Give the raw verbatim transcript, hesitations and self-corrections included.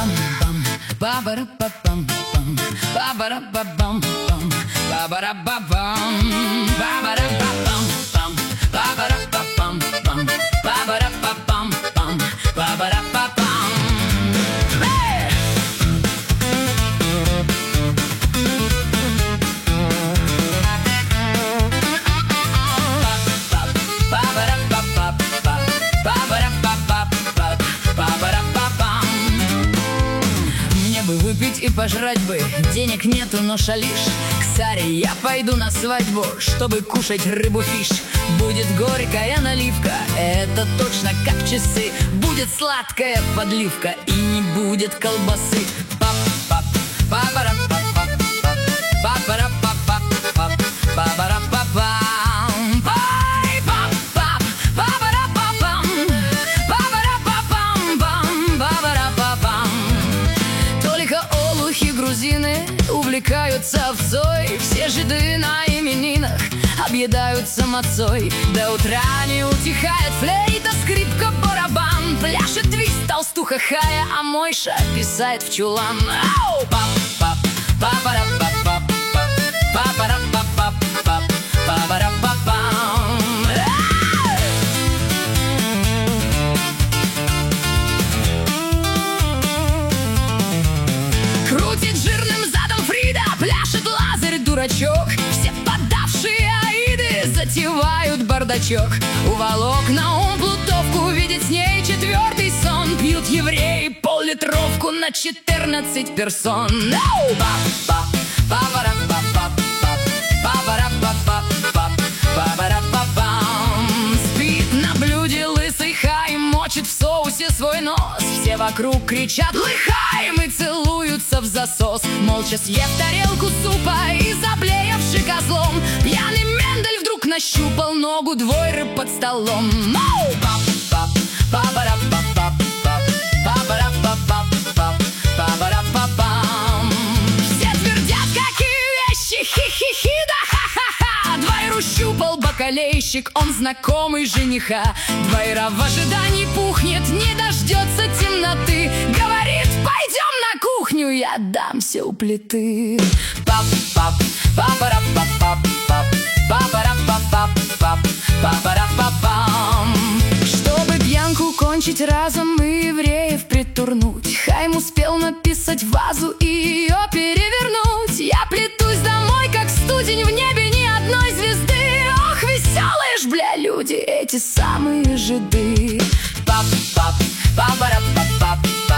bum bum, ba ba da ba bum bum, ba ba da ba bum bum, ba ba da ba bum, ba ba da ba bum bum, ba ba da ba bum bum, ba ba da ba bum bum, ba ba da ba bum. Выпить и пожрать бы, денег нету, но шалишь. К Саре я пойду на свадьбу, чтобы кушать рыбу-фиш. Будет горькая наливка, это точно как часы. Будет сладкая подливка и не будет колбасы. Пап-пап, папара-пап-пап, папара-пап-пап, папара-папам. Грузины увлекаются овцой, все жиды на именинах объедаются мацой. До утра не утихает флейта, скрипка, барабан. Пляшет твист, толстуха Хая, а Мойша писает в чулан. Ау! Пап-пап, папара-пап-пап, папара-пап-пап, папара-папам. Крутит жирным задом Фрида, пляшет Лазарь, дурачок. Все подавшие аиды затевают бардачок. Уволок на ум плутовку, видит с ней четвертый сон. Пьют евреи пол-литровку на четырнадцать персон. Ноу! Пап-пап, папара-пап-пап, папара-пап-пап, папара-папам. Спит на блюде лысый Хай, мочит в соусе свой нос. Все вокруг кричат «Лыхаем!» и целуются в засос. Молча съев тарелку супа и заблеявший козлом, пьяный Мендель вдруг нащупал ногу двойры под столом. Моу! Пап-пап, папара-пап-пап, папара-пап-пап, папара-папам. Все твердят, какие вещи, хи-хи-хи, да ха-ха-ха. Двойру щупал бакалейщик, он знакомый жениха. Двойра в ожидании пухнет, не дождется темноты. Говорит, пойдем на кухню, я дамся у плиты. Пап-пап, папара-пап-пап, папара-пап-пап, папара-папам. Чтобы пьянку кончить разом и евреев притурнуть, Хайм успел написать вазу и ее перевернуть. Я плетусь домой, как студень в небе, ни одной звезды. Ох, веселые ж, бля, люди, эти самые жиды. Пап-пап, папара-пап-пап,